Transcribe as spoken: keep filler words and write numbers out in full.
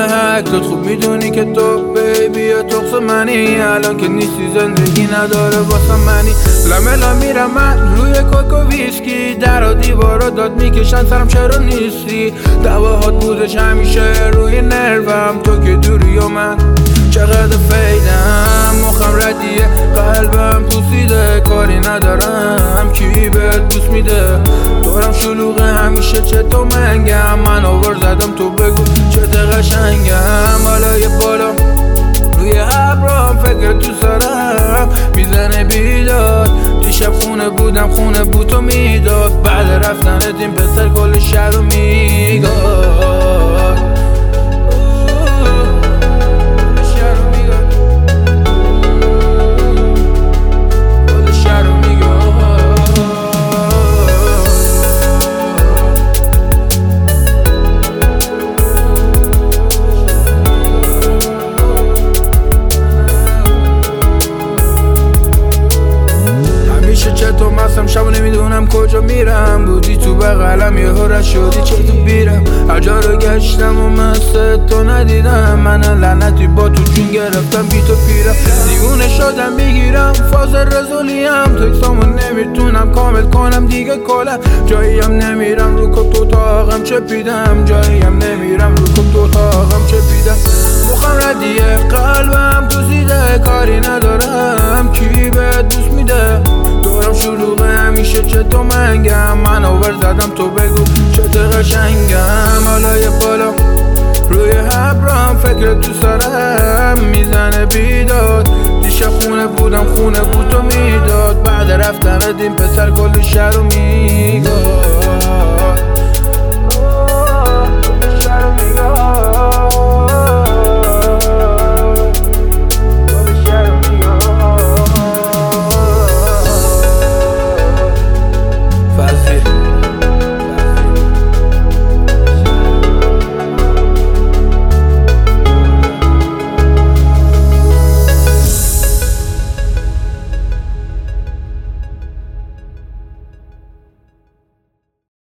محک تو خوب میدونی که تو بیبی تخص منی، الان که نیستی زندگی نداره واسه منی. لاملا میرم من روی کوک و ویسکی، در و دیوارا داد میکشن سرم چرا نیستی. دواهات بودش همیشه روی نروم، تو که دوری و من چقدر فیدم. مخم ردیه قلبم پوسیده، کاری ندارم کی بهت بوس میده. دورم شلوغه همیشه چه تو منگم، من آور زدم تو بگو چه قشنگم. حالا یه بالا روی ابرام فکر تو سرم میزنه بیداد. دیشب خونه بودم خونه بود تو میداد، بعد رفتن این پسر کل شهر رو میگاد. تو مستم شب نمیدونم کجا میرم، بودی تو بغلم یه هرش شدی چه تو بیرم. هر جا رو گشتم و مثل تو ندیدم، من لعنتی با تو جون گرفتم بی تو پیرم. دیوونه شدم میگیرم فاز رزولیم، تکسامو نمیتونم کامل کنم دیگه کلا. جاییم نمیرم رو کن تو تاقم چه پیدم، جاییم نمیرم رو کن تو تاقم چه پیدم. مخم ردیه قلبم تو زیده، کاری ندارم کی بهت دوست میده. دورم شلوغه همیشه چه تو منگم، من آور زدم تو بگو چه قشنگم. حالا یه بالا روی ابرام فکر تو سرم میزنه بیداد. دیشب خونه بودم خونه بود تو میداد، بعد رفتن این پسر کل شهر رو میگاد.